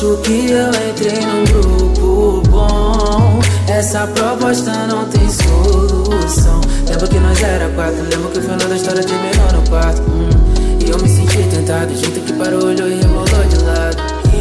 acho que eu entrei num grupo bom. Essa proposta não tem solução. Lembro que nós era quatro, lembro que o final da história terminou no quarto. E eu me senti tentado, do jeito que parou, olhou e rebolou de lado.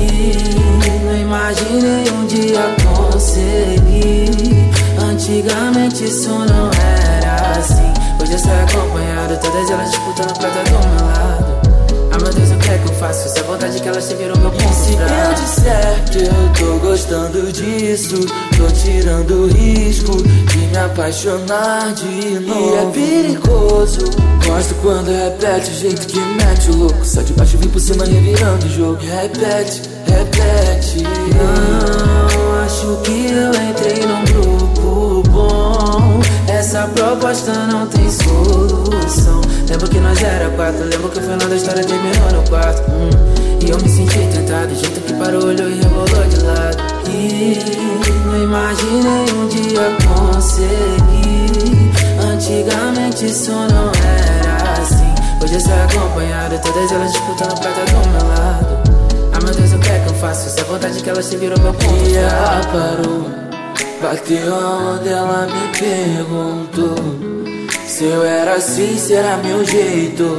E não imaginei um dia conseguir. Antigamente isso não era assim. Hoje eu saio acompanhado, todas elas disputando pra estar do meu lado. Ah, meu Deus, o que é que eu faço? Se a vontade que elas se viram meu ponto fraco. Se eu disser que eu tô gostando disso, tô tirando o risco de me apaixonar de novo. E é perigoso. Gosto quando repete o jeito que mete o louco. Só de baixo vim por cima revirando o jogo. Repete, repete. Não, acho que eu entrei num grupo bom. Essa proposta não tem solução. Lembro que nós era quatro, lembro que o final da história terminou no quarto. E eu me senti tentado, do jeito que parou, olhou e rebolou de lado. E não imaginei um dia conseguir. Antigamente isso não era assim. Hoje eu saio acompanhado, todas elas disputando pra estar do meu lado. Ah, meu Deus, o que é que eu faço? Se a vontade que elas se viram meu ponto e ela fraco. parou, bateu onde ela me perguntou se eu era assim, se era meu jeito.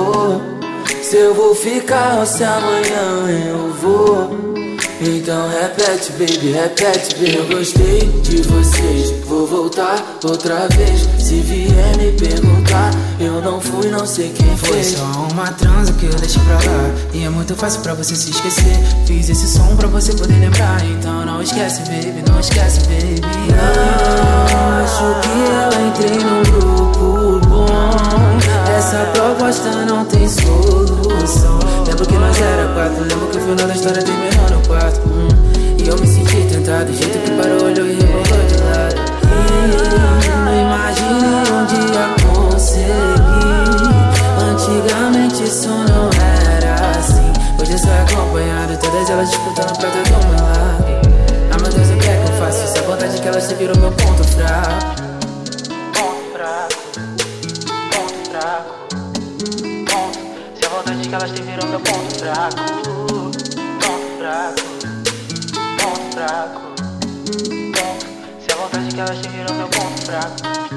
Se eu vou ficar ou se amanhã eu vou. Então repete, baby, repete, baby. Eu gostei de vocês, vou voltar outra vez. Se vier me perguntar, eu não fui, não sei quem Foi fez. só uma transa que eu deixei pra lá. E é muito fácil pra você se esquecer. Fiz esse som pra você poder lembrar. Então não esquece, baby, não esquece, baby. Não, acho que eu entrei num grupo bom. Essa proposta não tem solução. Lembro que nós era quatro, lembro que o final da história terminou no quarto. E eu me senti tentado, do jeito que parou, olhou e rebolou de lado. E não imaginei um dia conseguir. Antigamente isso não era assim. Hoje eu saio acompanhado, todas elas disputando pra estar do meu lado. Ah, meu Deus, o que é que eu faço? Se a vontade que elas se viram meu ponto fraco. Ponto fraco, ponto fraco, ponto. Se a vontade que elas te viram meu ponto fraco. Ponto fraco, ponto fraco, ponto. Se a vontade que elas te viram meu ponto fraco.